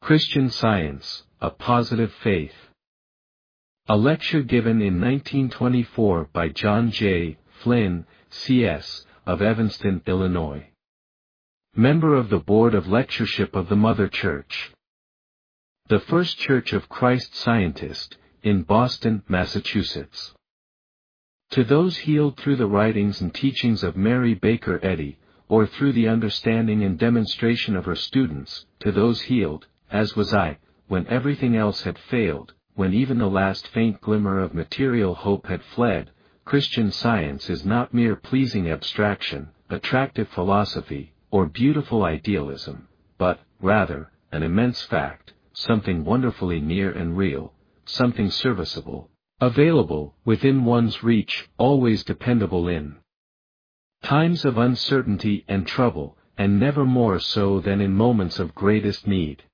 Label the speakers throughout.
Speaker 1: Christian Science, A Positive Faith. A lecture given in 1924 by John J. Flynn, C.S., of Evanston, Illinois. Member of the Board of Lectureship of the Mother Church. The First Church of Christ Scientist, in Boston, Massachusetts. To those healed through the writings and teachings of Mary Baker Eddy, or through the understanding and demonstration of her students, to those healed, as was I, when everything else had failed, when even the last faint glimmer of material hope had fled, Christian Science is not mere pleasing abstraction, attractive philosophy, or beautiful idealism, but, rather, an immense fact, something wonderfully near and real, something serviceable, available, within one's reach, always dependable in times of uncertainty and trouble, and never more so than in moments of greatest need.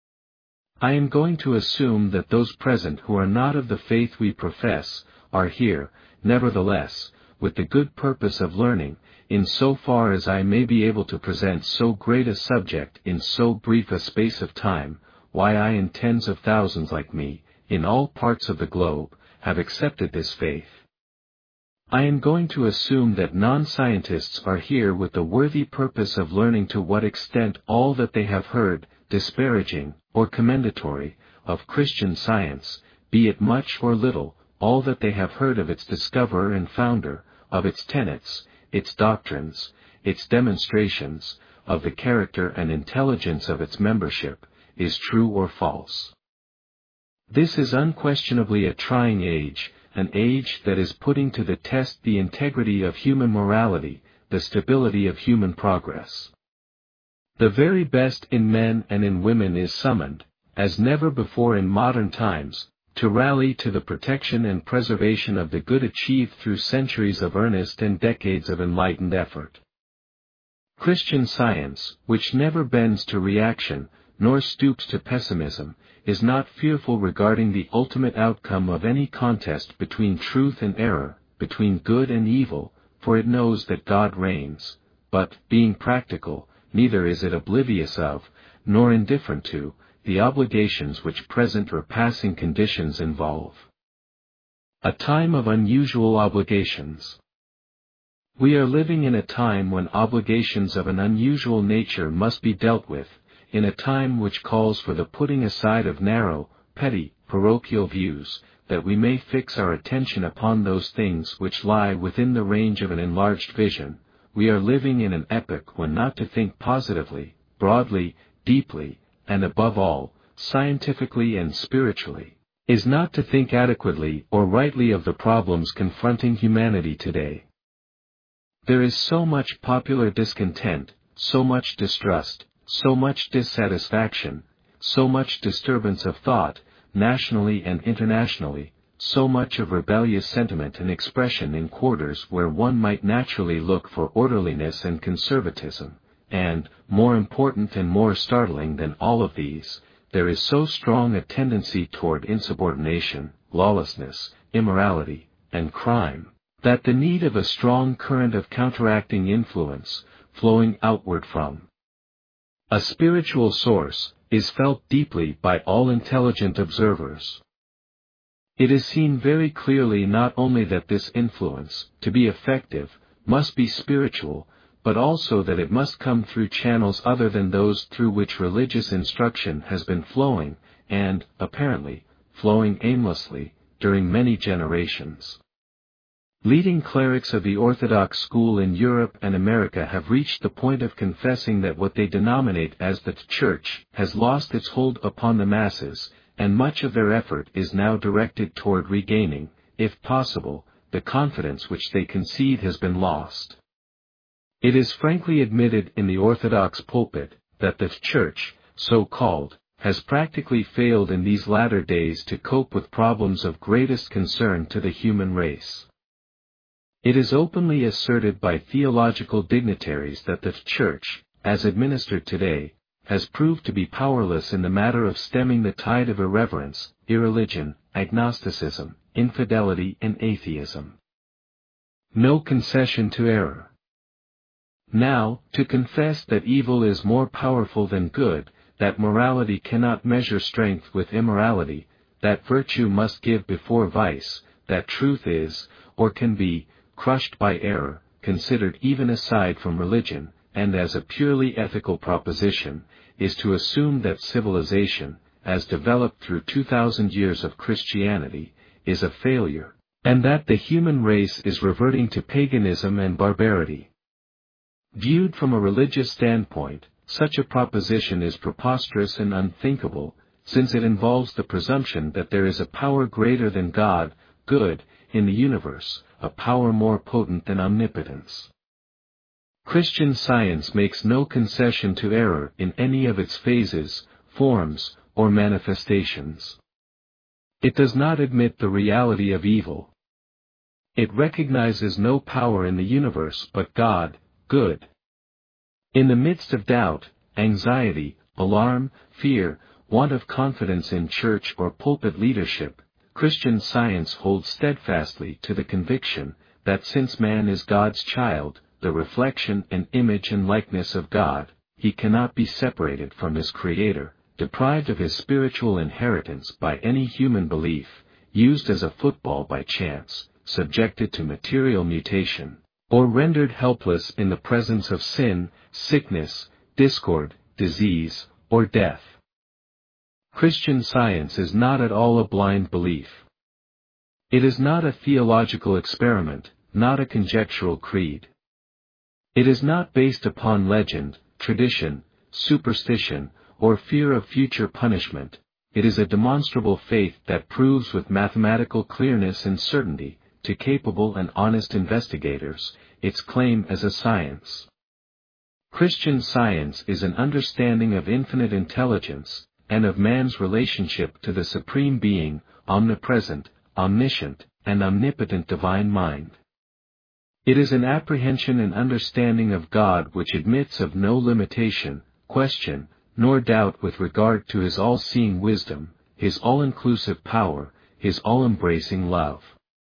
Speaker 1: I am going to assume that those present who are not of the faith we profess, are here, nevertheless, with the good purpose of learning, in so far as I may be able to present so great a subject in so brief a space of time, why I and tens of thousands like me, in all parts of the globe, have accepted this faith. I am going to assume that non-scientists are here with the worthy purpose of learning to what extent all that they have heard, disparaging, or commendatory, of Christian Science, be it much or little, all that they have heard of its discoverer and founder, of its tenets, its doctrines, its demonstrations, of the character and intelligence of its membership, is true or false. This is unquestionably a trying age, an age that is putting to the test the integrity of human morality, the stability of human progress. The very best in men and in women is summoned, as never before in modern times, to rally to the protection and preservation of the good achieved through centuries of earnest and decades of enlightened effort. Christian Science, which never bends to reaction, nor stoops to pessimism, is not fearful regarding the ultimate outcome of any contest between truth and error, between good and evil, for it knows that God reigns, but, being practical, neither is it oblivious of, nor indifferent to, the obligations which present or passing conditions involve. A time of unusual obligations. We are living in a time when obligations of an unusual nature must be dealt with, in a time which calls for the putting aside of narrow, petty, parochial views, that we may fix our attention upon those things which lie within the range of an enlarged vision. We are living in an epoch when not to think positively, broadly, deeply, and above all, scientifically and spiritually, is not to think adequately or rightly of the problems confronting humanity today. There is so much popular discontent, so much distrust, so much dissatisfaction, so much disturbance of thought, nationally and internationally, so much of rebellious sentiment and expression in quarters where one might naturally look for orderliness and conservatism, and, more important and more startling than all of these, there is so strong a tendency toward insubordination, lawlessness, immorality, and crime, that the need of a strong current of counteracting influence, flowing outward from a spiritual source, is felt deeply by all intelligent observers. It is seen very clearly not only that this influence, to be effective, must be spiritual, but also that it must come through channels other than those through which religious instruction has been flowing, and, apparently, flowing aimlessly, during many generations. Leading clerics of the Orthodox school in Europe and America have reached the point of confessing that what they denominate as the Church has lost its hold upon the masses, and much of their effort is now directed toward regaining, if possible, the confidence which they concede has been lost. It is frankly admitted in the Orthodox pulpit that the Church, so called, has practically failed in these latter days to cope with problems of greatest concern to the human race. It is openly asserted by theological dignitaries that the Church, as administered today, has proved to be powerless in the matter of stemming the tide of irreverence, irreligion, agnosticism, infidelity and atheism. No concession to error. Now, to confess that evil is more powerful than good, that morality cannot measure strength with immorality, that virtue must give before vice, that truth is, or can be, crushed by error, considered even aside from religion, and as a purely ethical proposition, is to assume that civilization, as developed through 2,000 years of Christianity, is a failure, and that the human race is reverting to paganism and barbarity. Viewed from a religious standpoint, such a proposition is preposterous and unthinkable, since it involves the presumption that there is a power greater than God, good, in the universe, a power more potent than omnipotence. Christian Science makes no concession to error in any of its phases, forms, or manifestations. It does not admit the reality of evil. It recognizes no power in the universe but God, good. In the midst of doubt, anxiety, alarm, fear, want of confidence in church or pulpit leadership, Christian Science holds steadfastly to the conviction that since man is God's child, the reflection and image and likeness of God, he cannot be separated from his Creator, deprived of his spiritual inheritance by any human belief, used as a football by chance, subjected to material mutation, or rendered helpless in the presence of sin, sickness, discord, disease, or death. Christian Science is not at all a blind belief. It is not a theological experiment, not a conjectural creed. It is not based upon legend, tradition, superstition, or fear of future punishment. It is a demonstrable faith that proves with mathematical clearness and certainty, to capable and honest investigators, its claim as a science. Christian Science is an understanding of infinite intelligence, and of man's relationship to the Supreme Being, omnipresent, omniscient, and omnipotent divine mind. It is an apprehension and understanding of God which admits of no limitation, question, nor doubt with regard to his all-seeing wisdom, his all-inclusive power, his all-embracing love.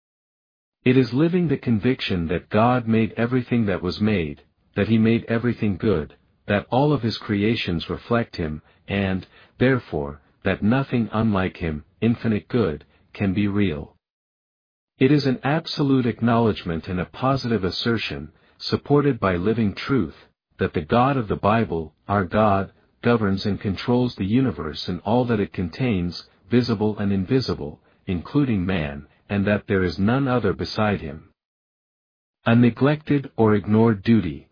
Speaker 1: It is living the conviction that God made everything that was made, that he made everything good, that all of his creations reflect him, and, therefore, that nothing unlike him, infinite good, can be real. It is an absolute acknowledgement and a positive assertion, supported by living truth, that the God of the Bible, our God, governs and controls the universe and all that it contains, visible and invisible, including man, and that there is none other beside him. A neglected or ignored duty.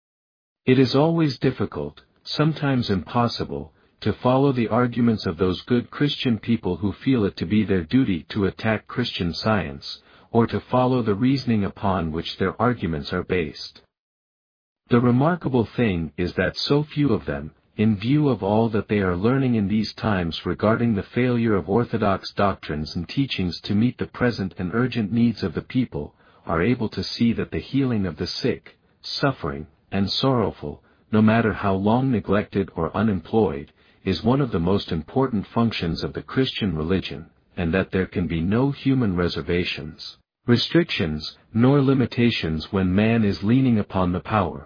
Speaker 1: It is always difficult, sometimes impossible, to follow the arguments of those good Christian people who feel it to be their duty to attack Christian Science, or to follow the reasoning upon which their arguments are based. The remarkable thing is that so few of them, in view of all that they are learning in these times regarding the failure of orthodox doctrines and teachings to meet the present and urgent needs of the people, are able to see that the healing of the sick, suffering, and sorrowful, no matter how long neglected or unemployed, is one of the most important functions of the Christian religion, and that there can be no human reservations, restrictions, nor limitations when man is leaning upon the power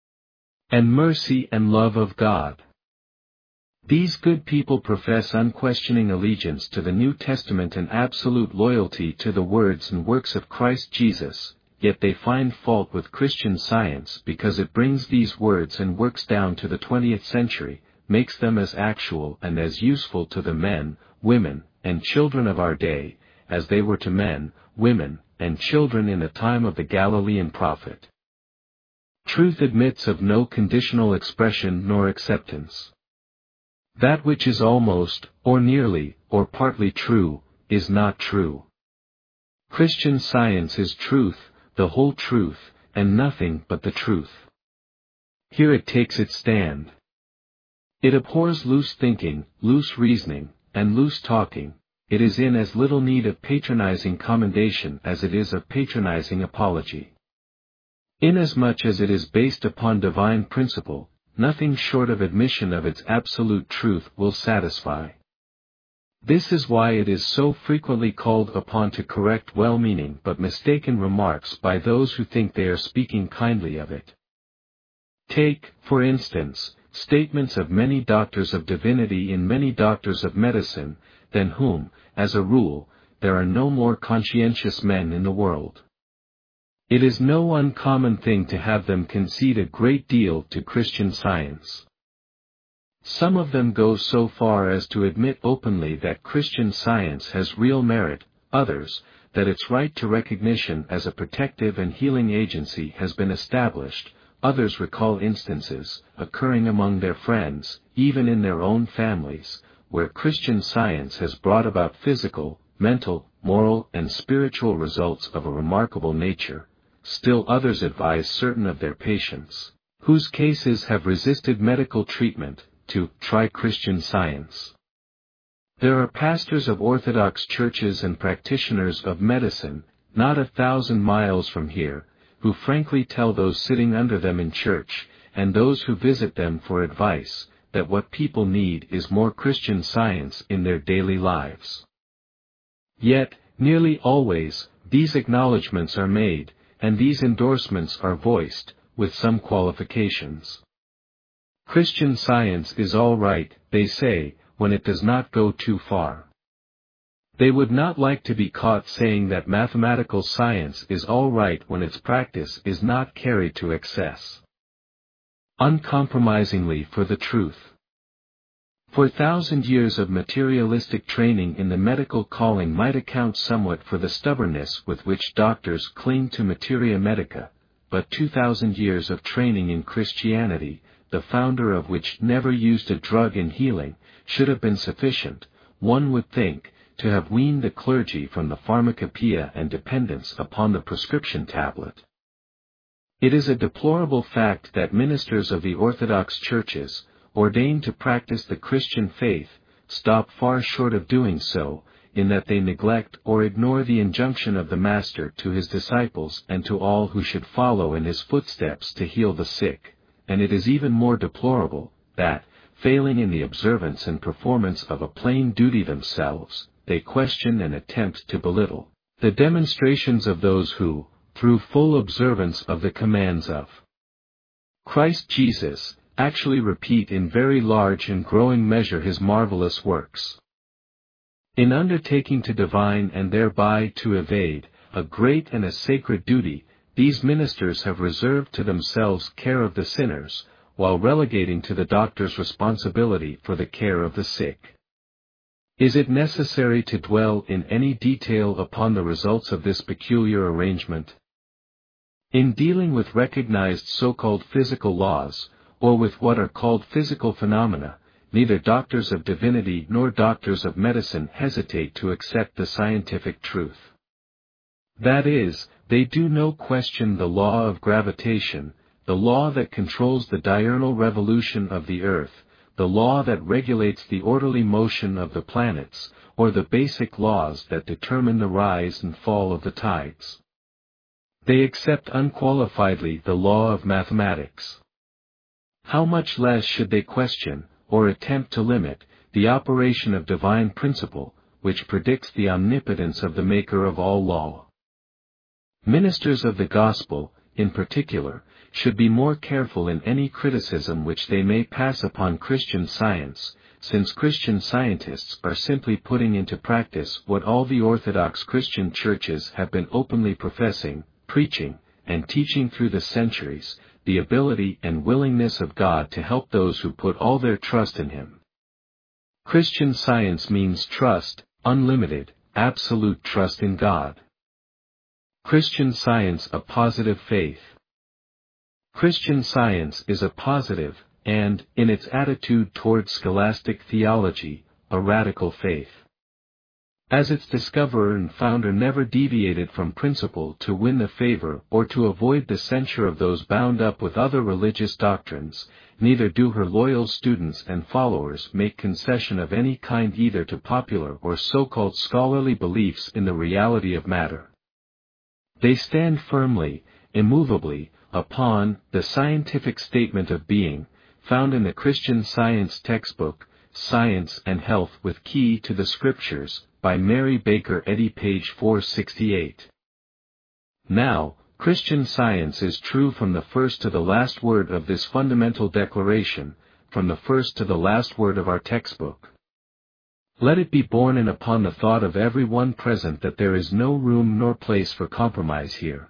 Speaker 1: and mercy and love of God. These good people profess unquestioning allegiance to the New Testament and absolute loyalty to the words and works of Christ Jesus, yet they find fault with Christian Science because it brings these words and works down to the 20th century, makes them as actual and as useful to the men, women, and children of our day, as they were to men, women, and children in the time of the Galilean prophet. Truth admits of no conditional expression nor acceptance. That which is almost, or nearly, or partly true, is not true. Christian Science is truth, the whole truth, and nothing but the truth. Here it takes its stand. It abhors loose thinking, loose reasoning, and loose talking. It is in as little need of patronizing commendation as it is of patronizing apology. Inasmuch as it is based upon divine principle, nothing short of admission of its absolute truth will satisfy. This is why it is so frequently called upon to correct well-meaning but mistaken remarks by those who think they are speaking kindly of it. Take, for instance, statements of many doctors of divinity in many doctors of medicine, than whom, as a rule, there are no more conscientious men in the world. It is no uncommon thing to have them concede a great deal to Christian Science. Some of them go so far as to admit openly that Christian Science has real merit, others, that its right to recognition as a protective and healing agency has been established, others recall instances, occurring among their friends, even in their own families, where Christian Science has brought about physical, mental, moral and spiritual results of a remarkable nature. Still others advise certain of their patients, whose cases have resisted medical treatment, to try Christian Science. There are pastors of Orthodox churches and practitioners of medicine, not 1,000 miles from here, who frankly tell those sitting under them in church, and those who visit them for advice, that what people need is more Christian Science in their daily lives. Yet, nearly always, these acknowledgments are made, and these endorsements are voiced, with some qualifications. Christian Science is all right, they say, when it does not go too far. They would not like to be caught saying that mathematical science is all right when its practice is not carried to excess. Uncompromisingly for the truth. For 1,000 years of materialistic training in the medical calling might account somewhat for the stubbornness with which doctors cling to materia medica, but 2,000 years of training in Christianity, the founder of which never used a drug in healing, should have been sufficient, one would think, to have weaned the clergy from the pharmacopoeia and dependence upon the prescription tablet. It is a deplorable fact that ministers of the Orthodox churches, ordained to practice the Christian faith, stop far short of doing so, in that they neglect or ignore the injunction of the Master to his disciples and to all who should follow in his footsteps to heal the sick. And it is even more deplorable, that, failing in the observance and performance of a plain duty themselves, they question and attempt to belittle the demonstrations of those who, through full observance of the commands of Christ Jesus, actually repeat in very large and growing measure his marvelous works. In undertaking to divine and thereby to evade a great and a sacred duty, these ministers have reserved to themselves care of the sinners, while relegating to the doctor's responsibility for the care of the sick. Is it necessary to dwell in any detail upon the results of this peculiar arrangement? In dealing with recognized so-called physical laws, or with what are called physical phenomena, neither doctors of divinity nor doctors of medicine hesitate to accept the scientific truth. That is, they do no question the law of gravitation, the law that controls the diurnal revolution of the earth, the law that regulates the orderly motion of the planets, or the basic laws that determine the rise and fall of the tides. They accept unqualifiedly the law of mathematics. How much less should they question, or attempt to limit, the operation of divine principle, which predicts the omnipotence of the Maker of all law? Ministers of the gospel, in particular, should be more careful in any criticism which they may pass upon Christian Science, since Christian scientists are simply putting into practice what all the Orthodox Christian churches have been openly professing, preaching, and teaching through the centuries, the ability and willingness of God to help those who put all their trust in Him. Christian Science means trust, unlimited, absolute trust in God. Christian Science a positive faith. Christian Science is a positive, and, in its attitude toward scholastic theology, a radical faith. As its discoverer and founder never deviated from principle to win the favor or to avoid the censure of those bound up with other religious doctrines, neither do her loyal students and followers make concession of any kind either to popular or so-called scholarly beliefs in the reality of matter. They stand firmly, immovably, upon the scientific statement of being, found in the Christian Science textbook, Science and Health with Key to the Scriptures, by Mary Baker Eddy, page 468. Now, Christian Science is true from the first to the last word of this fundamental declaration, from the first to the last word of our textbook. Let it be borne in upon the thought of every one present that there is no room nor place for compromise here.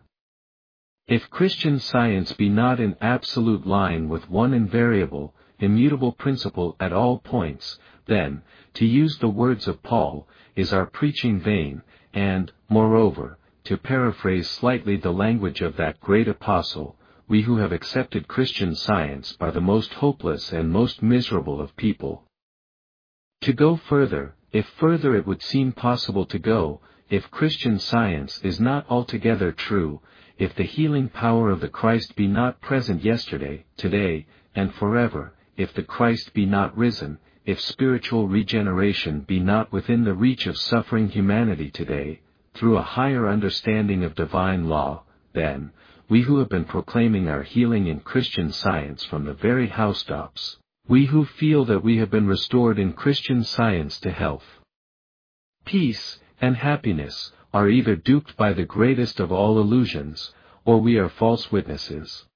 Speaker 1: If Christian Science be not in absolute line with one invariable, immutable principle at all points, then, to use the words of Paul, is our preaching vain, and, moreover, to paraphrase slightly the language of that great apostle, we who have accepted Christian Science are the most hopeless and most miserable of people. To go further, if further it would seem possible to go, if Christian Science is not altogether true, if the healing power of the Christ be not present yesterday, today, and forever, if the Christ be not risen, if spiritual regeneration be not within the reach of suffering humanity today, through a higher understanding of divine law, then, we who have been proclaiming our healing in Christian Science from the very housetops, we who feel that we have been restored in Christian Science to health, peace, and happiness, are either duped by the greatest of all illusions, or we are false witnesses.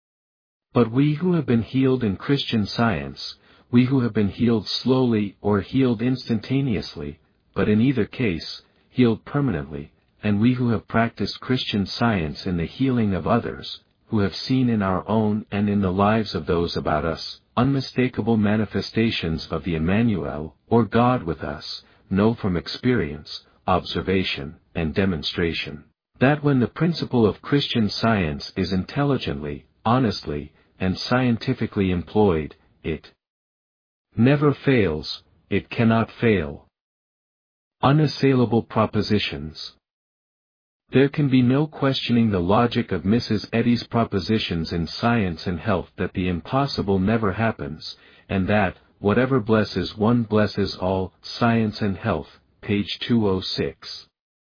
Speaker 1: But we who have been healed in Christian Science, we who have been healed slowly or healed instantaneously, but in either case, healed permanently, and we who have practiced Christian Science in the healing of others, who have seen in our own and in the lives of those about us, unmistakable manifestations of the Emmanuel, or God with us, know from experience, observation, and demonstration, that when the principle of Christian Science is intelligently, honestly, and scientifically employed, it never fails, it cannot fail. Unassailable propositions. There can be no questioning the logic of Mrs. Eddy's propositions in Science and Health that the impossible never happens, and that, whatever blesses one blesses all. Science and Health, page 206.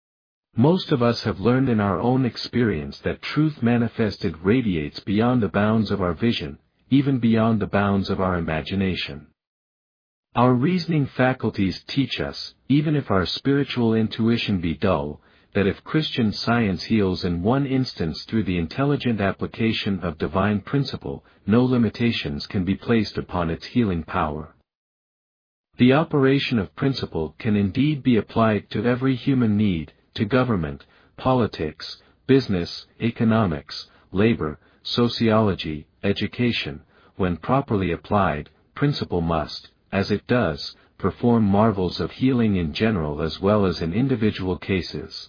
Speaker 1: Most of us have learned in our own experience that truth manifested radiates beyond the bounds of our vision, even beyond the bounds of our imagination. Our reasoning faculties teach us, even if our spiritual intuition be dull, that if Christian Science heals in one instance through the intelligent application of divine principle, no limitations can be placed upon its healing power. The operation of principle can indeed be applied to every human need, to government, politics, business, economics, labor, sociology, education. When properly applied, principle must, as it does, perform marvels of healing in general as well as in individual cases.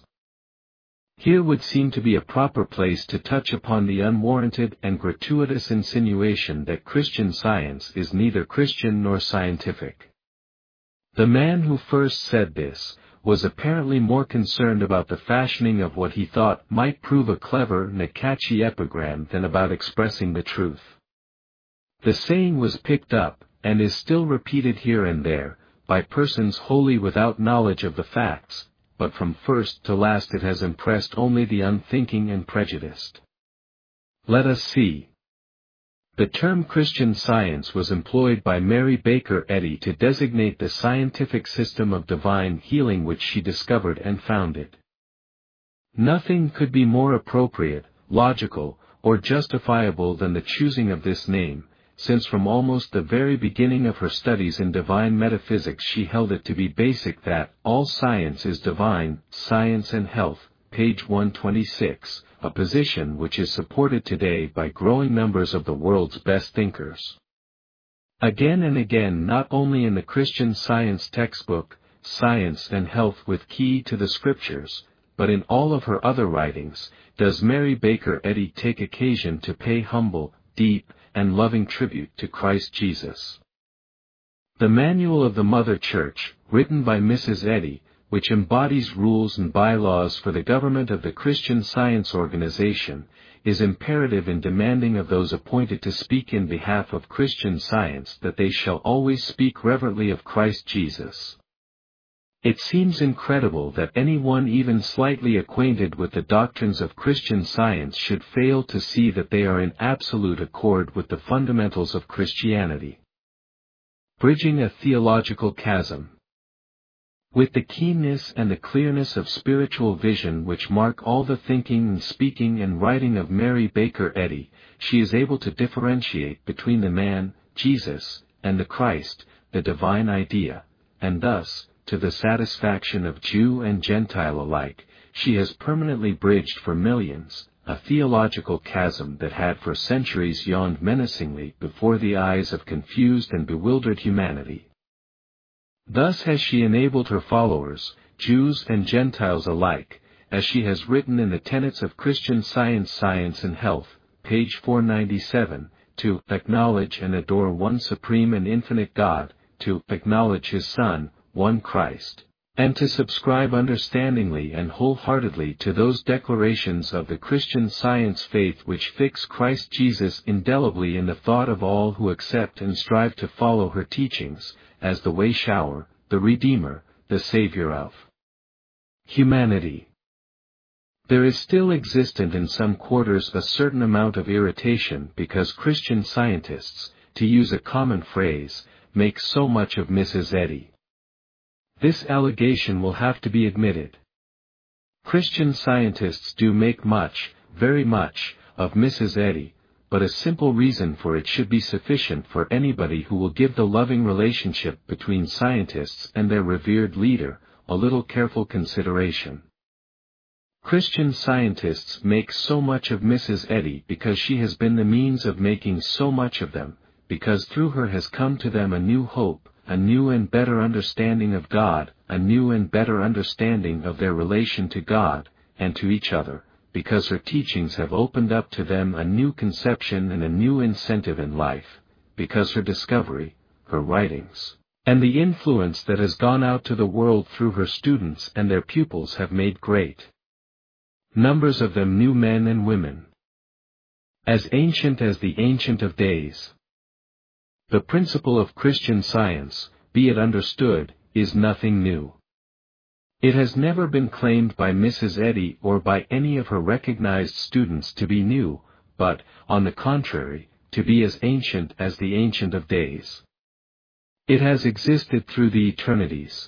Speaker 1: Here would seem to be a proper place to touch upon the unwarranted and gratuitous insinuation that Christian Science is neither Christian nor scientific. The man who first said this was apparently more concerned about the fashioning of what he thought might prove a clever and a catchy epigram than about expressing the truth. The saying was picked up, and is still repeated here and there, by persons wholly without knowledge of the facts, but from first to last it has impressed only the unthinking and prejudiced. Let us see. The term Christian Science was employed by Mary Baker Eddy to designate the scientific system of divine healing which she discovered and founded. Nothing could be more appropriate, logical, or justifiable than the choosing of this name, since from almost the very beginning of her studies in divine metaphysics she held it to be basic that all science is divine. Science and Health, page 126, a position which is supported today by growing numbers of the world's best thinkers. Again and again, not only in the Christian Science textbook, Science and Health with Key to the Scriptures, but in all of her other writings, does Mary Baker Eddy take occasion to pay humble, deep, and loving tribute to Christ Jesus. The Manual of the Mother Church, written by Mrs. Eddy, which embodies rules and bylaws for the government of the Christian Science organization, is imperative in demanding of those appointed to speak in behalf of Christian Science that they shall always speak reverently of Christ Jesus. It seems incredible that anyone even slightly acquainted with the doctrines of Christian Science should fail to see that they are in absolute accord with the fundamentals of Christianity. Bridging a theological chasm. With the keenness and the clearness of spiritual vision which mark all the thinking and speaking and writing of Mary Baker Eddy, she is able to differentiate between the man, Jesus, and the Christ, the divine idea, and thus, to the satisfaction of Jew and Gentile alike, she has permanently bridged for millions a theological chasm that had for centuries yawned menacingly before the eyes of confused and bewildered humanity. Thus has she enabled her followers, Jews and Gentiles alike, as she has written in the Tenets of Christian Science and Health, page 497, to acknowledge and adore one supreme and infinite God, to acknowledge His Son, one Christ, and to subscribe understandingly and wholeheartedly to those declarations of the Christian Science faith which fix Christ Jesus indelibly in the thought of all who accept and strive to follow her teachings, as the way shower, the Redeemer, the Savior of humanity. There is still existent in some quarters a certain amount of irritation because Christian Scientists, to use a common phrase, make so much of Mrs. Eddy. This allegation will have to be admitted. Christian Scientists do make much, very much, of Mrs. Eddy, but a simple reason for it should be sufficient for anybody who will give the loving relationship between scientists and their revered leader a little careful consideration. Christian Scientists make so much of Mrs. Eddy because she has been the means of making so much of them, because through her has come to them a new hope, a new and better understanding of God, a new and better understanding of their relation to God, and to each other, because her teachings have opened up to them a new conception and a new incentive in life, because her discovery, her writings, and the influence that has gone out to the world through her students and their pupils have made great numbers of them new men and women, as ancient as the Ancient of Days. The principle of Christian Science, be it understood, is nothing new. It has never been claimed by Mrs. Eddy or by any of her recognized students to be new, but, on the contrary, to be as ancient as the Ancient of Days. It has existed through the eternities.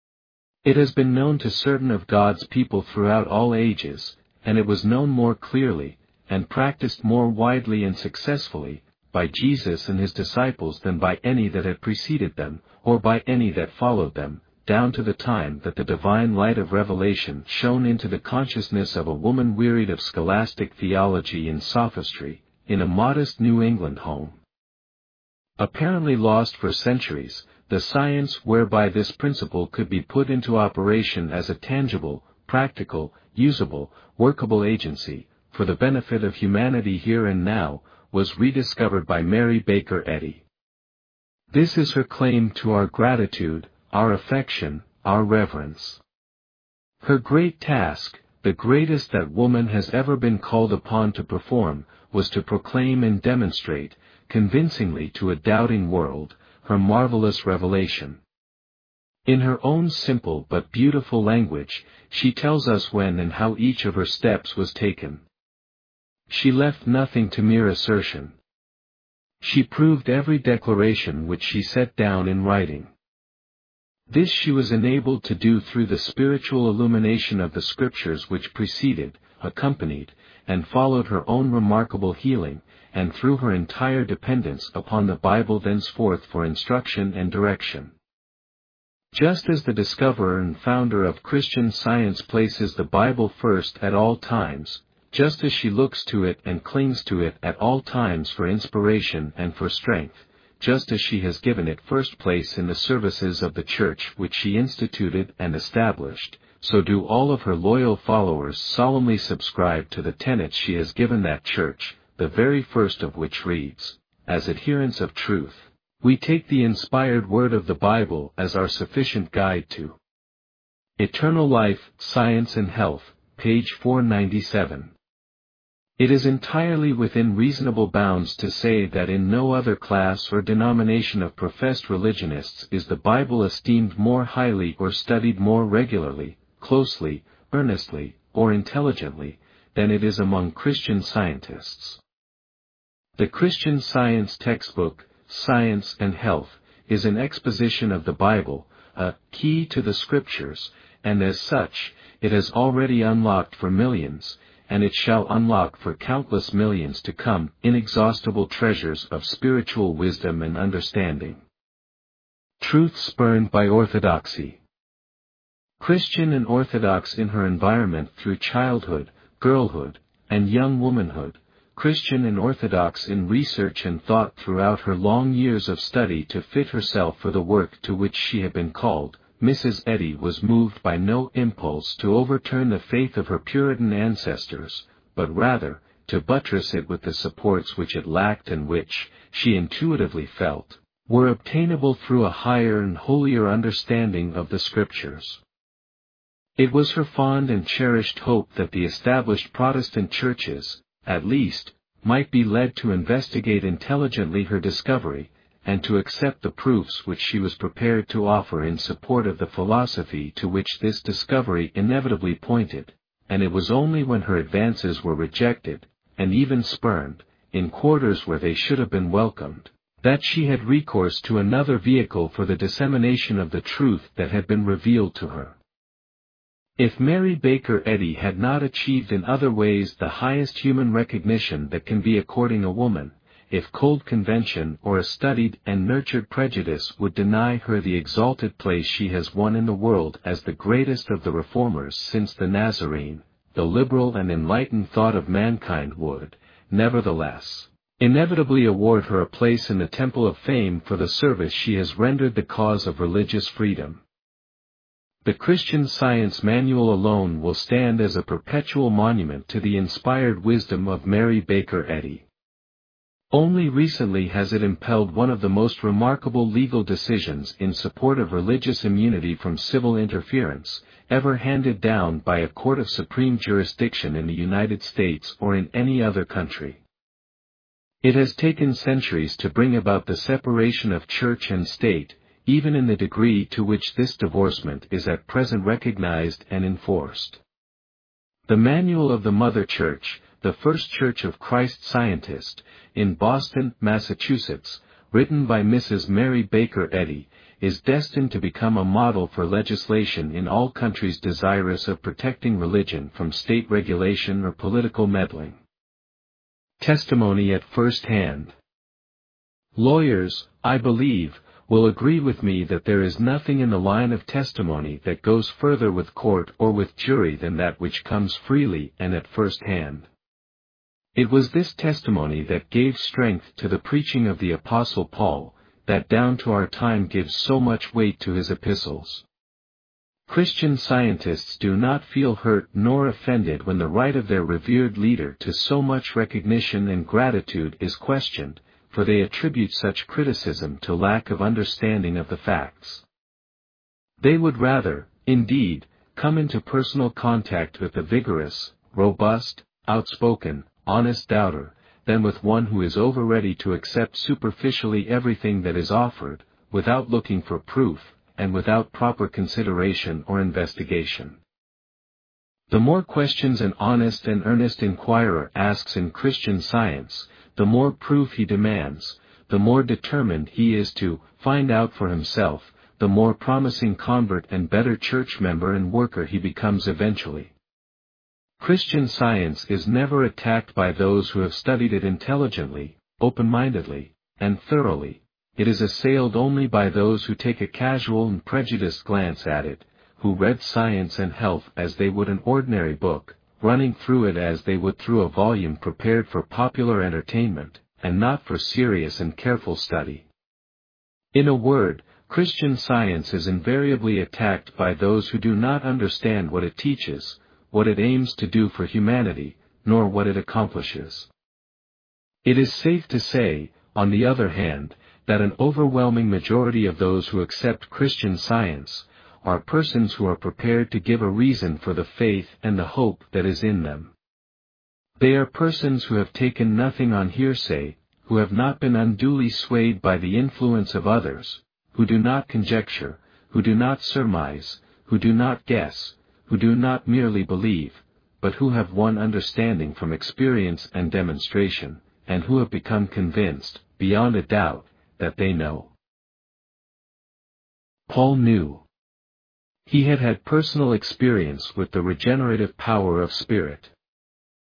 Speaker 1: It has been known to certain of God's people throughout all ages, and it was known more clearly, and practiced more widely and successfully, by Jesus and His disciples than by any that had preceded them, or by any that followed them, down to the time that the divine light of revelation shone into the consciousness of a woman wearied of scholastic theology and sophistry, in a modest New England home. Apparently lost for centuries, the science whereby this principle could be put into operation as a tangible, practical, usable, workable agency, for the benefit of humanity here and now, was rediscovered by Mary Baker Eddy. This is her claim to our gratitude, our affection, our reverence. Her great task, the greatest that woman has ever been called upon to perform, was to proclaim and demonstrate, convincingly to a doubting world, her marvelous revelation. In her own simple but beautiful language, she tells us when and how each of her steps was taken. She left nothing to mere assertion. She proved every declaration which she set down in writing. This she was enabled to do through the spiritual illumination of the Scriptures which preceded, accompanied, and followed her own remarkable healing, and through her entire dependence upon the Bible thenceforth for instruction and direction. Just as the discoverer and founder of Christian Science places the Bible first at all times, just as she looks to it and clings to it at all times for inspiration and for strength, just as she has given it first place in the services of the Church which she instituted and established, so do all of her loyal followers solemnly subscribe to the tenets she has given that Church, the very first of which reads, as adherents of truth, we take the inspired word of the Bible as our sufficient guide to eternal life, science and health, page 497. It is entirely within reasonable bounds to say that in no other class or denomination of professed religionists is the Bible esteemed more highly or studied more regularly, closely, earnestly, or intelligently, than it is among Christian Scientists. The Christian Science textbook, Science and Health, is an exposition of the Bible, a key to the Scriptures, and as such, it has already unlocked for millions, and it shall unlock for countless millions to come inexhaustible treasures of spiritual wisdom and understanding. Truth spurned by orthodoxy. Christian and orthodox in her environment through childhood, girlhood, and young womanhood, Christian and orthodox in research and thought throughout her long years of study to fit herself for the work to which she had been called, Mrs. Eddy was moved by no impulse to overturn the faith of her Puritan ancestors, but rather, to buttress it with the supports which it lacked and which, she intuitively felt, were obtainable through a higher and holier understanding of the Scriptures. It was her fond and cherished hope that the established Protestant churches, at least, might be led to investigate intelligently her discovery, and to accept the proofs which she was prepared to offer in support of the philosophy to which this discovery inevitably pointed, and it was only when her advances were rejected, and even spurned, in quarters where they should have been welcomed, that she had recourse to another vehicle for the dissemination of the truth that had been revealed to her. If Mary Baker Eddy had not achieved in other ways the highest human recognition that can be according a woman, if cold convention or a studied and nurtured prejudice would deny her the exalted place she has won in the world as the greatest of the reformers since the Nazarene, the liberal and enlightened thought of mankind would, nevertheless, inevitably award her a place in the temple of fame for the service she has rendered the cause of religious freedom. The Christian Science Manual alone will stand as a perpetual monument to the inspired wisdom of Mary Baker Eddy. Only recently has it impelled one of the most remarkable legal decisions in support of religious immunity from civil interference, ever handed down by a court of supreme jurisdiction in the United States or in any other country. It has taken centuries to bring about the separation of church and state, even in the degree to which this divorcement is at present recognized and enforced. The Manual of the Mother Church, the First Church of Christ Scientist, in Boston, Massachusetts, written by Mrs. Mary Baker Eddy, is destined to become a model for legislation in all countries desirous of protecting religion from state regulation or political meddling. Testimony at first hand. Lawyers, I believe, will agree with me that there is nothing in the line of testimony that goes further with court or with jury than that which comes freely and at first hand. It was this testimony that gave strength to the preaching of the Apostle Paul, that down to our time gives so much weight to his epistles. Christian Scientists do not feel hurt nor offended when the right of their revered leader to so much recognition and gratitude is questioned, for they attribute such criticism to lack of understanding of the facts. They would rather, indeed, come into personal contact with the vigorous, robust, outspoken, honest doubter, than with one who is over ready to accept superficially everything that is offered, without looking for proof, and without proper consideration or investigation. The more questions an honest and earnest inquirer asks in Christian Science, the more proof he demands, the more determined he is to find out for himself, the more promising convert and better church member and worker he becomes eventually. Christian Science is never attacked by those who have studied it intelligently, open-mindedly, and thoroughly. It is assailed only by those who take a casual and prejudiced glance at it, who read Science and Health as they would an ordinary book, running through it as they would through a volume prepared for popular entertainment, and not for serious and careful study. In a word, Christian Science is invariably attacked by those who do not understand what it teaches, what it aims to do for humanity, nor what it accomplishes. It is safe to say, on the other hand, that an overwhelming majority of those who accept Christian Science are persons who are prepared to give a reason for the faith and the hope that is in them. They are persons who have taken nothing on hearsay, who have not been unduly swayed by the influence of others, who do not conjecture, who do not surmise, who do not guess, who do not merely believe, but who have won understanding from experience and demonstration, and who have become convinced, beyond a doubt, that they know. Paul knew. He had had personal experience with the regenerative power of spirit.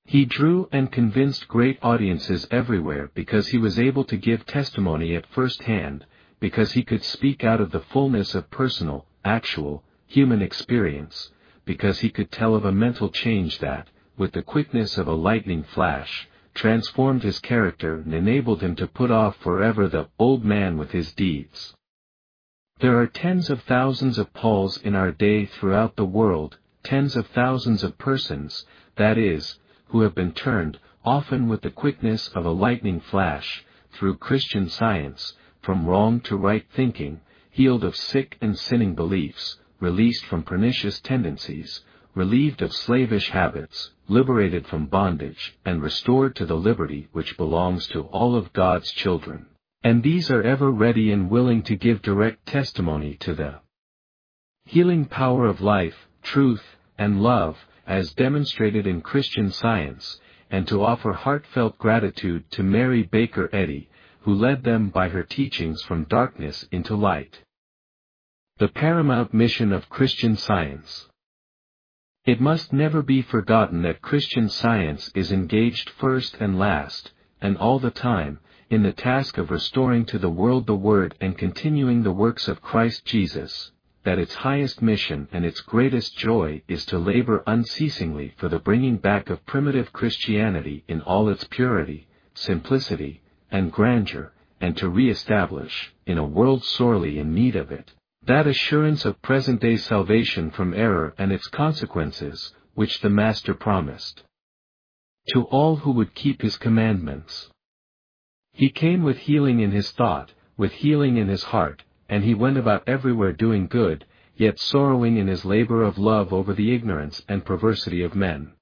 Speaker 1: He drew and convinced great audiences everywhere because he was able to give testimony at first hand, because he could speak out of the fullness of personal, actual, human experience, because he could tell of a mental change that, with the quickness of a lightning flash, transformed his character and enabled him to put off forever the old man with his deeds. There are tens of thousands of Pauls in our day throughout the world, tens of thousands of persons, that is, who have been turned, often with the quickness of a lightning flash, through Christian Science, from wrong to right thinking, healed of sick and sinning beliefs, released from pernicious tendencies, relieved of slavish habits, liberated from bondage, and restored to the liberty which belongs to all of God's children. And these are ever ready and willing to give direct testimony to the healing power of life, truth, and love, as demonstrated in Christian Science, and to offer heartfelt gratitude to Mary Baker Eddy, who led them by her teachings from darkness into light. The paramount mission of Christian Science. It must never be forgotten that Christian Science is engaged first and last, and all the time, in the task of restoring to the world the Word and continuing the works of Christ Jesus, that its highest mission and its greatest joy is to labor unceasingly for the bringing back of primitive Christianity in all its purity, simplicity, and grandeur, and to re-establish, in a world sorely in need of it, that assurance of present-day salvation from error and its consequences, which the Master promised to all who would keep his commandments. He came with healing in his thought, with healing in his heart, and he went about everywhere doing good, yet sorrowing in his labor of love over the ignorance and perversity of men.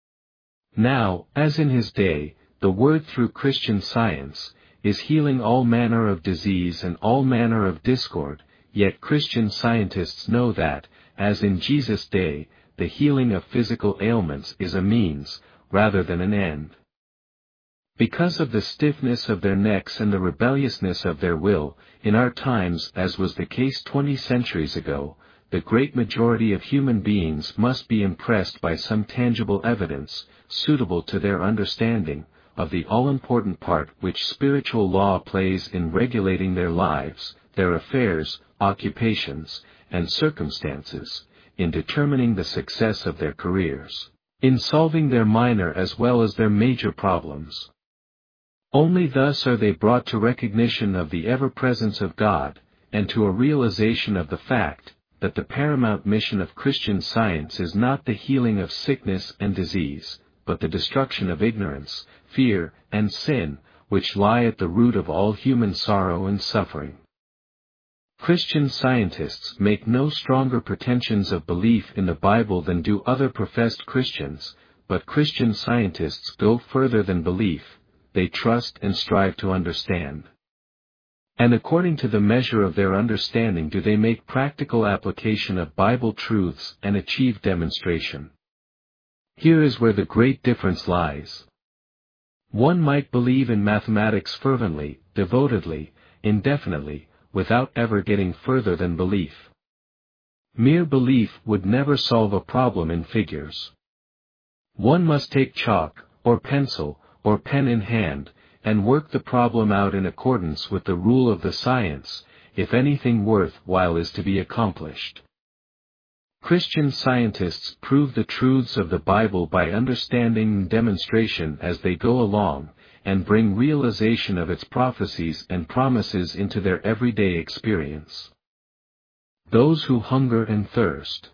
Speaker 1: Now, as in his day, the Word through Christian Science is healing all manner of disease and all manner of discord, yet Christian scientists know that, as in Jesus' day, the healing of physical ailments is a means, rather than an end. Because of the stiffness of their necks and the rebelliousness of their will, in our times, as was the case 20 centuries ago, the great majority of human beings must be impressed by some tangible evidence, suitable to their understanding, of the all-important part which spiritual law plays in regulating their lives, their affairs, occupations, and circumstances, in determining the success of their careers, in solving their minor as well as their major problems. Only thus are they brought to recognition of the ever-presence of God, and to a realization of the fact, that the paramount mission of Christian Science is not the healing of sickness and disease, but the destruction of ignorance, fear, and sin, which lie at the root of all human sorrow and suffering. Christian scientists make no stronger pretensions of belief in the Bible than do other professed Christians, but Christian scientists go further than belief. They trust and strive to understand. And according to the measure of their understanding do they make practical application of Bible truths and achieve demonstration. Here is where the great difference lies. One might believe in mathematics fervently, devotedly, indefinitely, without ever getting further than belief. Mere belief would never solve a problem in figures. One must take chalk, or pencil, or pen in hand, and work the problem out in accordance with the rule of the science, if anything worth while is to be accomplished. Christian scientists prove the truths of the Bible by understanding and demonstration as they go along, and bring realization of its prophecies and promises into their everyday experience. Those who hunger and thirst.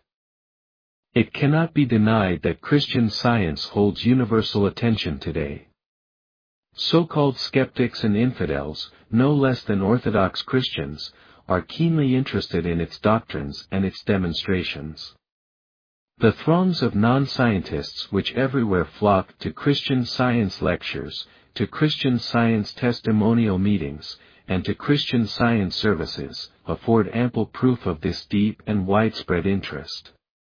Speaker 1: It cannot be denied that Christian Science holds universal attention today. So-called skeptics and infidels, no less than Orthodox Christians, are keenly interested in its doctrines and its demonstrations. The throngs of non-scientists which everywhere flock to Christian Science lectures, to Christian Science testimonial meetings, and to Christian Science services, afford ample proof of this deep and widespread interest.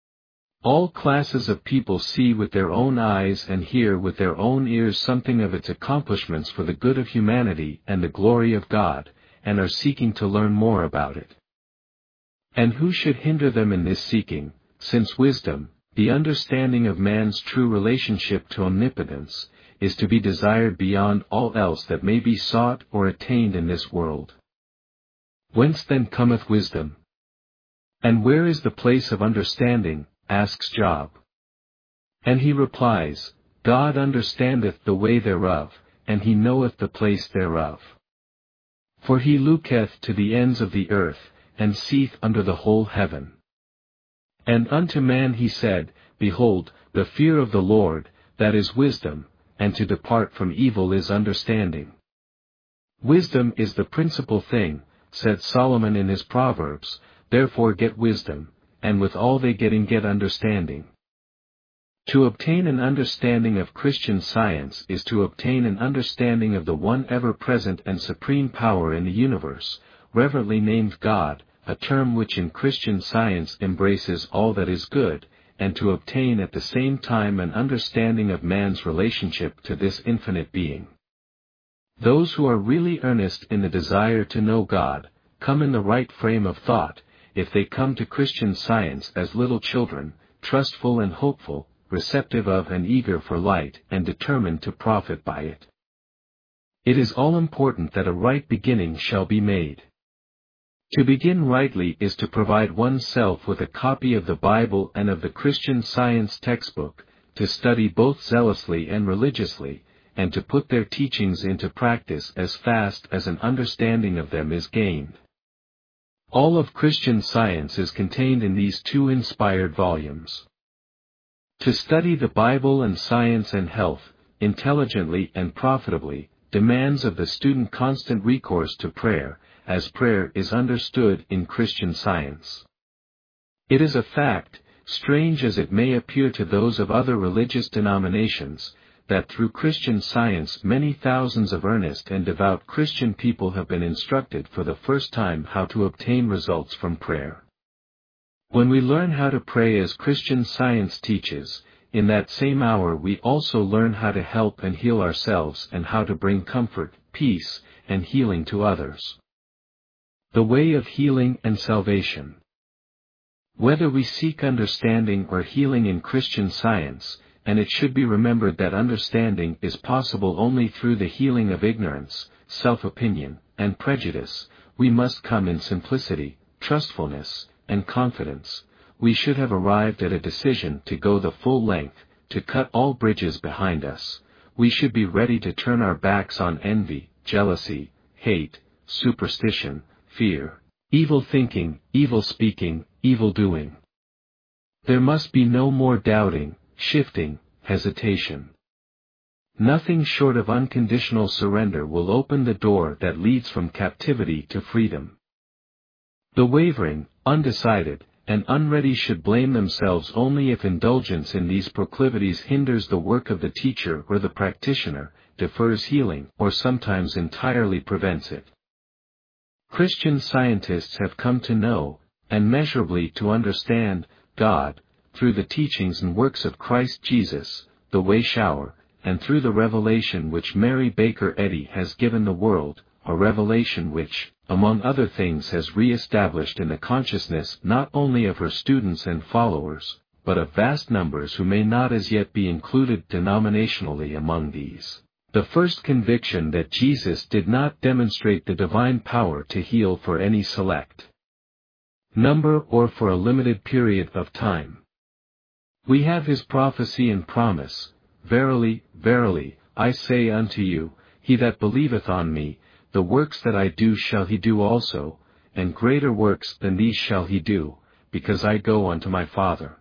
Speaker 1: All classes of people see with their own eyes and hear with their own ears something of its accomplishments for the good of humanity and the glory of God, and are seeking to learn more about it. And who should hinder them in this seeking, since wisdom, The understanding of man's true relationship to omnipotence is to be desired beyond all else that may be sought or attained in this world. Whence then cometh wisdom? And where is the place of understanding? Asks Job. And he replies, God understandeth the way thereof, and he knoweth the place thereof. For he looketh to the ends of the earth, and seeth under the whole heaven. And unto man he said, Behold, the fear of the Lord, that is wisdom, and to depart from evil is understanding. Wisdom is the principal thing, said Solomon in his Proverbs, therefore get wisdom, and with all they getting get understanding. To obtain an understanding of Christian Science is to obtain an understanding of the one ever-present and supreme power in the universe, reverently named God, a term which in Christian Science embraces all that is good, and to obtain at the same time an understanding of man's relationship to this infinite being. Those who are really earnest in the desire to know God, come in the right frame of thought, if they come to Christian Science as little children, trustful and hopeful, receptive of and eager for light and determined to profit by it. It is all important that a right beginning shall be made. To begin rightly is to provide oneself with a copy of the Bible and of the Christian Science textbook, to study both zealously and religiously, and to put their teachings into practice as fast as an understanding of them is gained. All of Christian Science is contained in these two inspired volumes. To study the Bible and science and health, intelligently and profitably, demands of the student constant recourse to prayer, as prayer is understood in Christian Science. It is a fact, strange as it may appear to those of other religious denominations, that through Christian Science many thousands of earnest and devout Christian people have been instructed for the first time how to obtain results from prayer. When we learn how to pray as Christian Science teaches, in that same hour we also learn how to help and heal ourselves and how to bring comfort, peace, and healing to others. The way of healing and salvation. Whether we seek understanding or healing in Christian Science, and it should be remembered that understanding is possible only through the healing of ignorance, self-opinion, and prejudice, we must come in simplicity, trustfulness, and confidence. We should have arrived at a decision to go the full length, to cut all bridges behind us. We should be ready to turn our backs on envy, jealousy, hate, superstition, fear, evil thinking, evil speaking, evil doing. There must be no more doubting, shifting, hesitation. Nothing short of unconditional surrender will open the door that leads from captivity to freedom. The wavering, undecided, and unready should blame themselves only if indulgence in these proclivities hinders the work of the teacher or the practitioner, defers healing, or sometimes entirely prevents it. Christian scientists have come to know, and measurably to understand, God, through the teachings and works of Christ Jesus, the way shower, and through the revelation which Mary Baker Eddy has given the world, a revelation which, among other things, has re-established in the consciousness not only of her students and followers, but of vast numbers who may not as yet be included denominationally among these, the first conviction that Jesus did not demonstrate the divine power to heal for any select number or for a limited period of time. We have his prophecy and promise, Verily, verily, I say unto you, he that believeth on me, the works that I do shall he do also, and greater works than these shall he do, because I go unto my Father.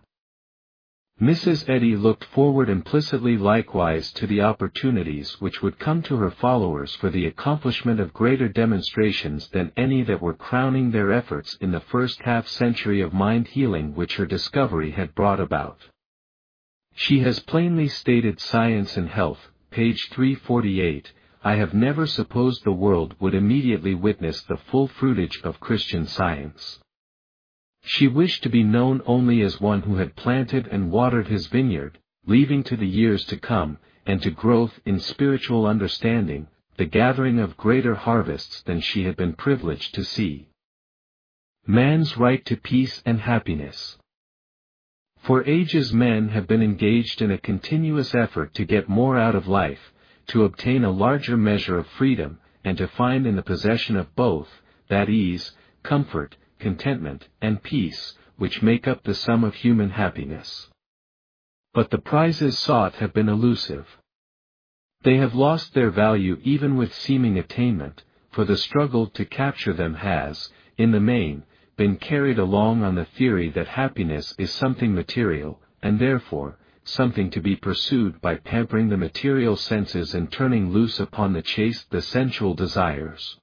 Speaker 1: Mrs. Eddy looked forward implicitly likewise to the opportunities which would come to her followers for the accomplishment of greater demonstrations than any that were crowning their efforts in the first half-century of mind healing which her discovery had brought about. She has plainly stated Science and Health, page 348, I have never supposed the world would immediately witness the full fruitage of Christian Science. She wished to be known only as one who had planted and watered his vineyard, leaving to the years to come, and to growth in spiritual understanding, the gathering of greater harvests than she had been privileged to see. Man's right to peace and happiness. For ages men have been engaged in a continuous effort to get more out of life, to obtain a larger measure of freedom, and to find in the possession of both, that ease, comfort, contentment, and peace, which make up the sum of human happiness. But the prizes sought have been elusive. They have lost their value even with seeming attainment, for the struggle to capture them has, in the main, been carried along on the theory that happiness is something material, and therefore, something to be pursued by pampering the material senses and turning loose upon the sensual desires.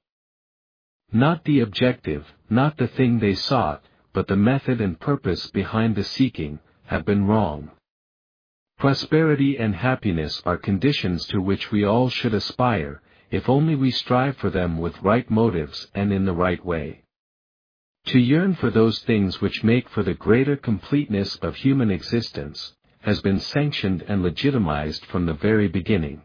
Speaker 1: Not the objective, not the thing they sought, but the method and purpose behind the seeking, have been wrong. Prosperity and happiness are conditions to which we all should aspire, if only we strive for them with right motives and in the right way. To yearn for those things which make for the greater completeness of human existence, has been sanctioned and legitimized from the very beginning.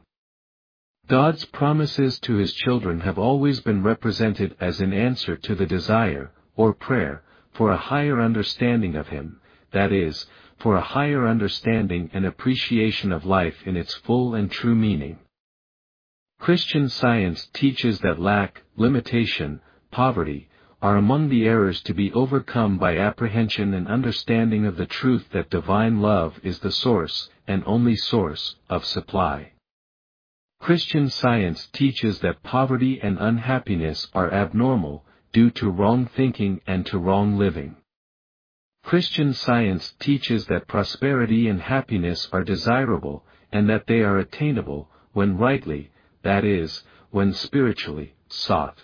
Speaker 1: God's promises to His children have always been represented as an answer to the desire, or prayer, for a higher understanding of Him, that is, for a higher understanding and appreciation of life in its full and true meaning. Christian Science teaches that lack, limitation, poverty, are among the errors to be overcome by apprehension and understanding of the truth that divine love is the source, and only source, of supply. Christian Science teaches that poverty and unhappiness are abnormal, due to wrong thinking and to wrong living. Christian Science teaches that prosperity and happiness are desirable, and that they are attainable, when rightly, that is, when spiritually, sought.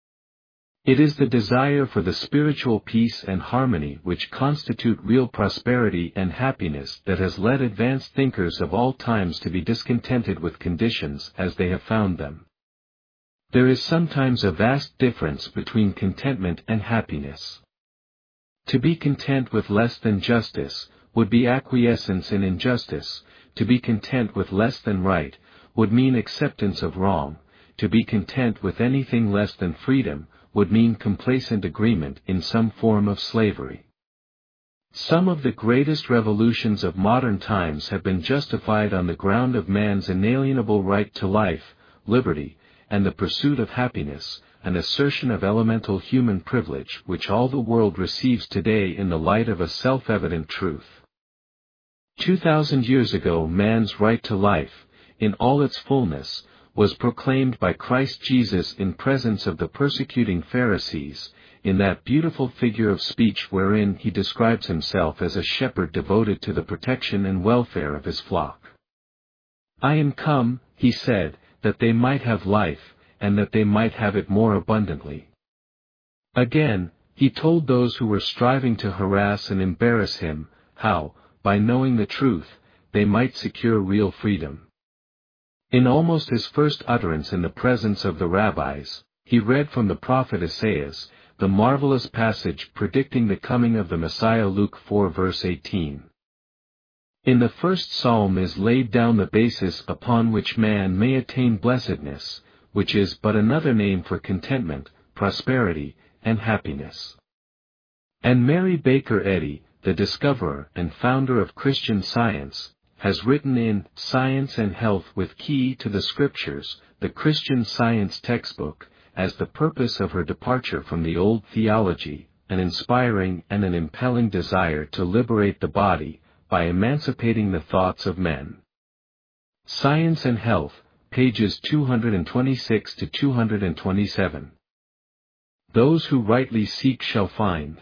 Speaker 1: It is the desire for the spiritual peace and harmony which constitute real prosperity and happiness that has led advanced thinkers of all times to be discontented with conditions as they have found them. There is sometimes a vast difference between contentment and happiness. To be content with less than justice, would be acquiescence in injustice; to be content with less than right, would mean acceptance of wrong; to be content with anything less than freedom, would mean complacent agreement in some form of slavery. Some of the greatest revolutions of modern times have been justified on the ground of man's inalienable right to life, liberty, and the pursuit of happiness, an assertion of elemental human privilege which all the world receives today in the light of a self-evident truth. 2,000 years ago man's right to life, in all its fullness, was proclaimed by Christ Jesus in presence of the persecuting Pharisees, in that beautiful figure of speech wherein He describes Himself as a shepherd devoted to the protection and welfare of His flock. "I am come," He said, "that they might have life, and that they might have it more abundantly." Again, He told those who were striving to harass and embarrass Him, how, by knowing the truth, they might secure real freedom. In almost His first utterance in the presence of the rabbis, He read from the prophet Isaiah, the marvelous passage predicting the coming of the Messiah. Luke 4 verse 18. In the first psalm is laid down the basis upon which man may attain blessedness, which is but another name for contentment, prosperity, and happiness. And Mary Baker Eddy, the discoverer and founder of Christian Science, has written in Science and Health with Key to the Scriptures, the Christian Science textbook, as the purpose of her departure from the old theology, an inspiring and an impelling desire to liberate the body, by emancipating the thoughts of men. Science and Health, pages 226 to 227. Those who rightly seek shall find.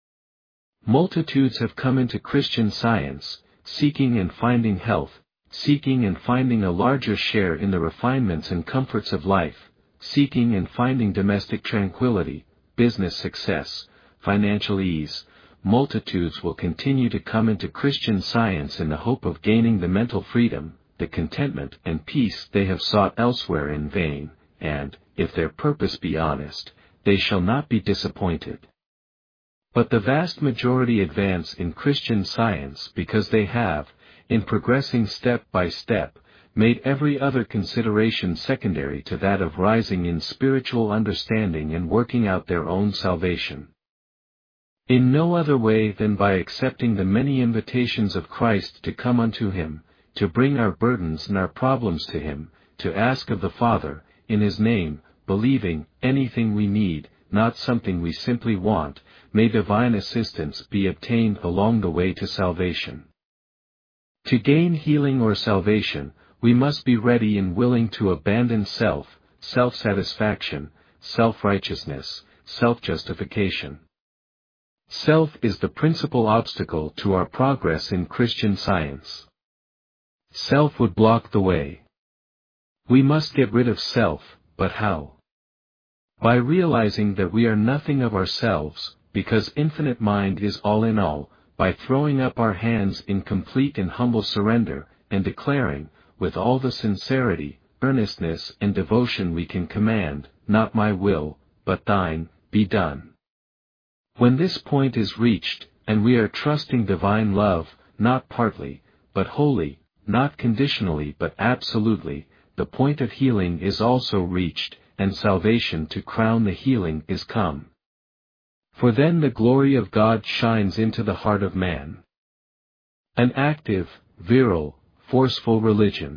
Speaker 1: Multitudes have come into Christian Science, seeking and finding health, seeking and finding a larger share in the refinements and comforts of life, seeking and finding domestic tranquility, business success, financial ease. Multitudes will continue to come into Christian Science in the hope of gaining the mental freedom, the contentment and peace they have sought elsewhere in vain, and, if their purpose be honest, they shall not be disappointed. But the vast majority advance in Christian Science because they have, in progressing step by step, made every other consideration secondary to that of rising in spiritual understanding and working out their own salvation. In no other way than by accepting the many invitations of Christ to come unto Him, to bring our burdens and our problems to Him, to ask of the Father, in His name, believing, anything we need, not something we simply want, may divine assistance be obtained along the way to salvation. To gain healing or salvation, we must be ready and willing to abandon self-satisfaction, self-righteousness, self-justification. Self is the principal obstacle to our progress in Christian Science. Self would block the way. We must get rid of self, but how? By realizing that we are nothing of ourselves, because Infinite Mind is all in all, by throwing up our hands in complete and humble surrender, and declaring, with all the sincerity, earnestness and devotion we can command, not my will, but thine, be done. When this point is reached, and we are trusting divine love, not partly, but wholly, not conditionally but absolutely, the point of healing is also reached, and salvation to crown the healing is come. For then the glory of God shines into the heart of man. An active, virile, forceful religion.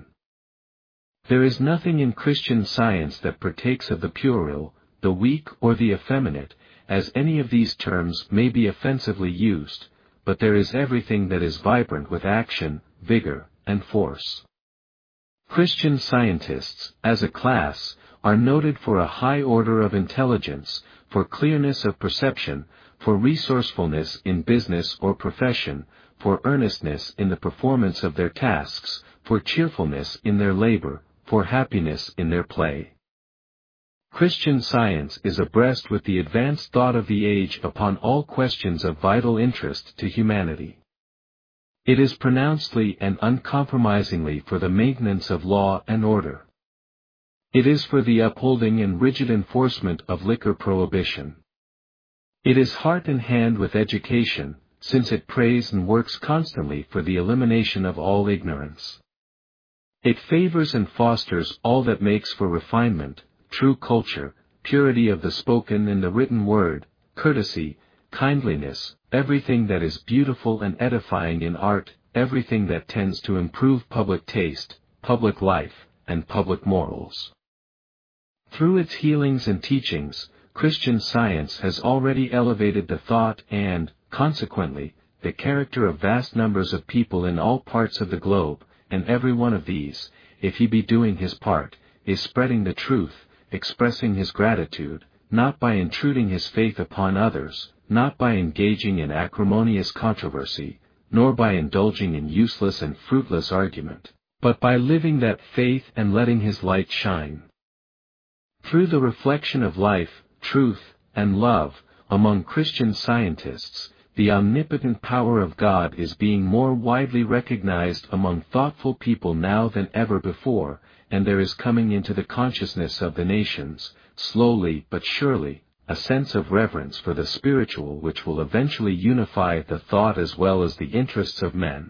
Speaker 1: There is nothing in Christian Science that partakes of the puerile, the weak or the effeminate, as any of these terms may be offensively used, but there is everything that is vibrant with action, vigor, and force. Christian Scientists, as a class, are noted for a high order of intelligence, for clearness of perception, for resourcefulness in business or profession, for earnestness in the performance of their tasks, for cheerfulness in their labor, for happiness in their play. Christian Science is abreast with the advanced thought of the age upon all questions of vital interest to humanity. It is pronouncedly and uncompromisingly for the maintenance of law and order. It is for the upholding and rigid enforcement of liquor prohibition. It is heart and hand with education, since it prays and works constantly for the elimination of all ignorance. It favors and fosters all that makes for refinement, true culture, purity of the spoken and the written word, courtesy, kindliness, everything that is beautiful and edifying in art, everything that tends to improve public taste, public life, and public morals. Through its healings and teachings, Christian Science has already elevated the thought and, consequently, the character of vast numbers of people in all parts of the globe, and every one of these, if he be doing his part, is spreading the truth, expressing his gratitude, not by intruding his faith upon others, not by engaging in acrimonious controversy, nor by indulging in useless and fruitless argument, but by living that faith and letting his light shine. Through the reflection of life, truth, and love, among Christian Scientists, the omnipotent power of God is being more widely recognized among thoughtful people now than ever before, and there is coming into the consciousness of the nations, slowly but surely, a sense of reverence for the spiritual which will eventually unify the thought as well as the interests of men.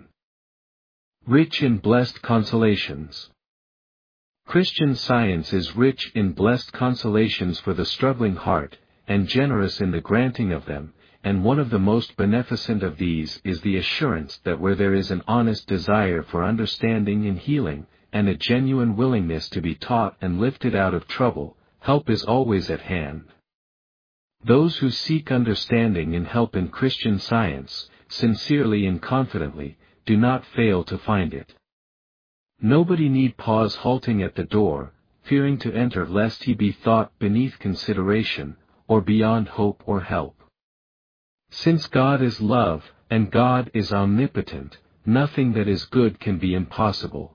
Speaker 1: Rich in blessed consolations. Christian Science is rich in blessed consolations for the struggling heart, and generous in the granting of them, and one of the most beneficent of these is the assurance that where there is an honest desire for understanding and healing, and a genuine willingness to be taught and lifted out of trouble, help is always at hand. Those who seek understanding and help in Christian Science, sincerely and confidently, do not fail to find it. Nobody need pause halting at the door, fearing to enter lest he be thought beneath consideration, or beyond hope or help. Since God is love, and God is omnipotent, nothing that is good can be impossible.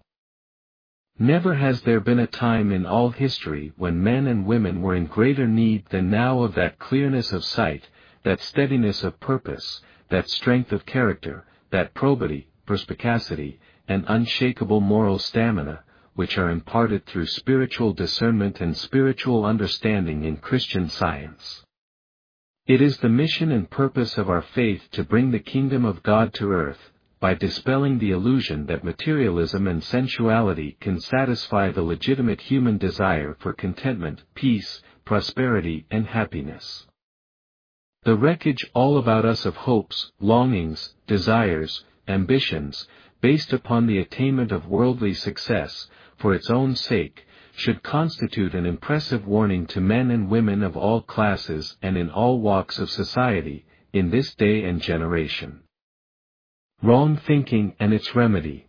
Speaker 1: Never has there been a time in all history when men and women were in greater need than now of that clearness of sight, that steadiness of purpose, that strength of character, that probity, perspicacity, and unshakable moral stamina, which are imparted through spiritual discernment and spiritual understanding in Christian Science. It is the mission and purpose of our faith to bring the kingdom of God to earth, by dispelling the illusion that materialism and sensuality can satisfy the legitimate human desire for contentment, peace, prosperity, and happiness. The wreckage all about us of hopes, longings, desires, ambitions, based upon the attainment of worldly success, for its own sake, should constitute an impressive warning to men and women of all classes and in all walks of society, in this day and generation. Wrong thinking and its remedy.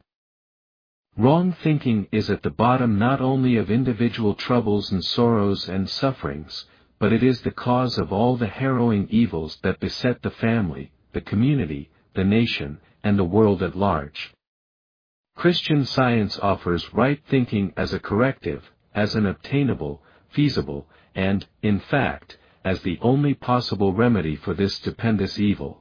Speaker 1: Wrong thinking is at the bottom not only of individual troubles and sorrows and sufferings, but it is the cause of all the harrowing evils that beset the family, the community, the nation, and the world at large. Christian Science offers right thinking as a corrective, as an obtainable, feasible, and, in fact, as the only possible remedy for this stupendous evil.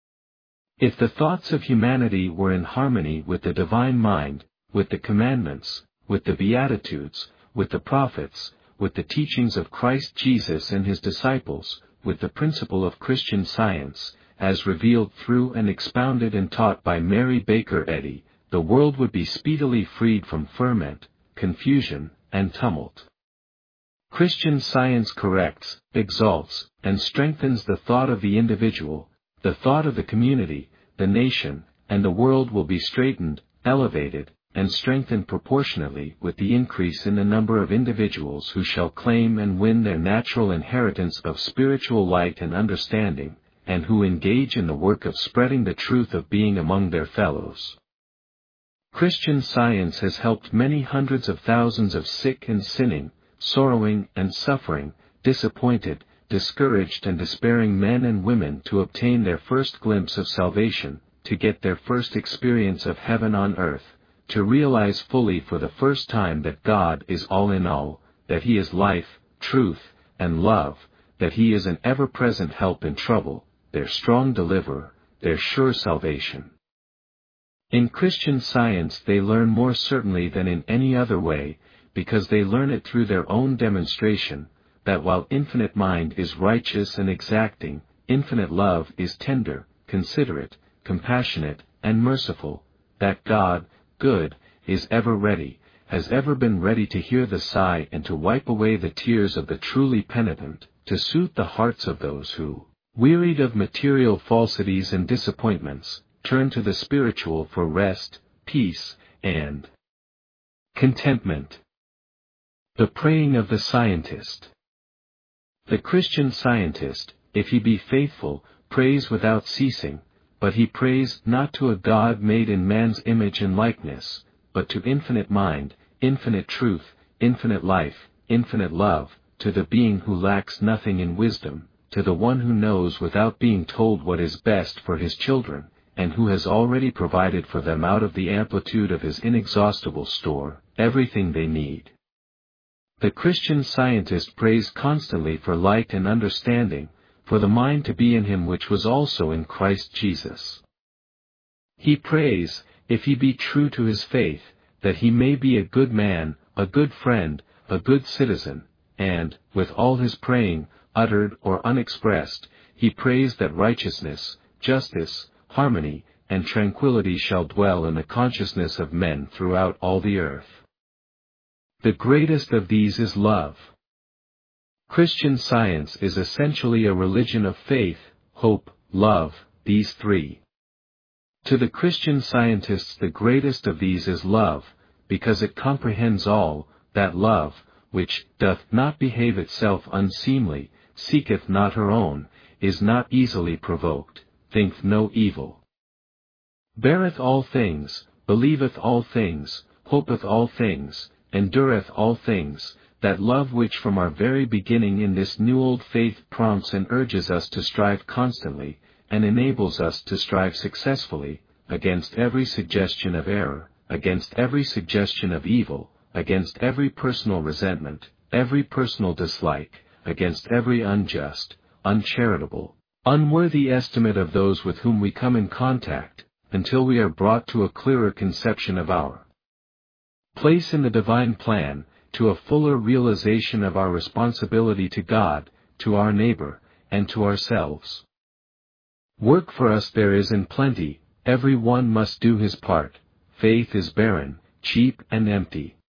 Speaker 1: If the thoughts of humanity were in harmony with the divine mind, with the commandments, with the Beatitudes, with the prophets, with the teachings of Christ Jesus and his disciples, with the principle of Christian Science, as revealed through and expounded and taught by Mary Baker Eddy, the world would be speedily freed from ferment, confusion, and tumult. Christian Science corrects, exalts, and strengthens the thought of the individual, the thought of the community, the nation, and the world will be straightened, elevated, and strengthened proportionately with the increase in the number of individuals who shall claim and win their natural inheritance of spiritual light and understanding, and who engage in the work of spreading the truth of being among their fellows. Christian Science has helped many hundreds of thousands of sick and sinning, sorrowing and suffering, disappointed, discouraged and despairing men and women to obtain their first glimpse of salvation, to get their first experience of heaven on earth, to realize fully for the first time that God is all in all, that He is life, truth, and love, that He is an ever-present help in trouble, their strong deliverer, their sure salvation. In Christian Science they learn more certainly than in any other way, because they learn it through their own demonstration, that while infinite mind is righteous and exacting, infinite love is tender, considerate, compassionate, and merciful, that God, good, is ever ready, has ever been ready to hear the sigh and to wipe away the tears of the truly penitent, to soothe the hearts of those who, wearied of material falsities and disappointments, turn to the spiritual for rest, peace, and contentment. The praying of the scientist. The Christian Scientist, if he be faithful, prays without ceasing, but he prays not to a God made in man's image and likeness, but to infinite mind, infinite truth, infinite life, infinite love, to the being who lacks nothing in wisdom, to the one who knows without being told what is best for his children, and who has already provided for them out of the amplitude of his inexhaustible store, everything they need. The Christian Scientist prays constantly for light and understanding, for the mind to be in him which was also in Christ Jesus. He prays, if he be true to his faith, that he may be a good man, a good friend, a good citizen, and, with all his praying, uttered or unexpressed, he prays that righteousness, justice, harmony, and tranquility shall dwell in the consciousness of men throughout all the earth. The greatest of these is love. Christian Science is essentially a religion of faith, hope, love, these three. To the Christian Scientists the greatest of these is love, because it comprehends all, that love, which doth not behave itself unseemly, seeketh not her own, is not easily provoked, thinketh no evil, beareth all things, believeth all things, hopeth all things, endureth all things, that love which from our very beginning in this new old faith prompts and urges us to strive constantly, and enables us to strive successfully, against every suggestion of error, against every suggestion of evil, against every personal resentment, every personal dislike, against every unjust, uncharitable, unworthy estimate of those with whom we come in contact, until we are brought to a clearer conception of our place in the divine plan, to a fuller realization of our responsibility to God, to our neighbor, and to ourselves. Work for us there is in plenty, every one must do his part. Faith is barren, cheap and empty.